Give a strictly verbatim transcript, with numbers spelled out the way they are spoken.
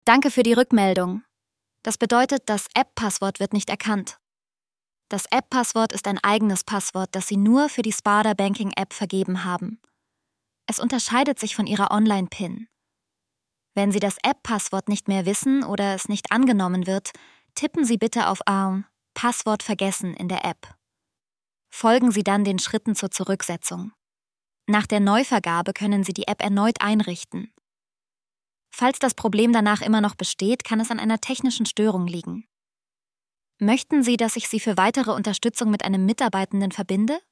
Danke für die Rückmeldung. Das bedeutet, das App-Passwort wird nicht erkannt. Das App-Passwort ist ein eigenes Passwort, das Sie nur für die Sparda Banking-App vergeben haben. Es unterscheidet sich von Ihrer Online-PIN. Wenn Sie das App-Passwort nicht mehr wissen oder es nicht angenommen wird, tippen Sie bitte auf Arm Passwort vergessen in der App. Folgen Sie dann den Schritten zur Zurücksetzung. Nach der Neuvergabe können Sie die App erneut einrichten. Falls das Problem danach immer noch besteht, kann es an einer technischen Störung liegen. Möchten Sie, dass ich Sie für weitere Unterstützung mit einem Mitarbeitenden verbinde?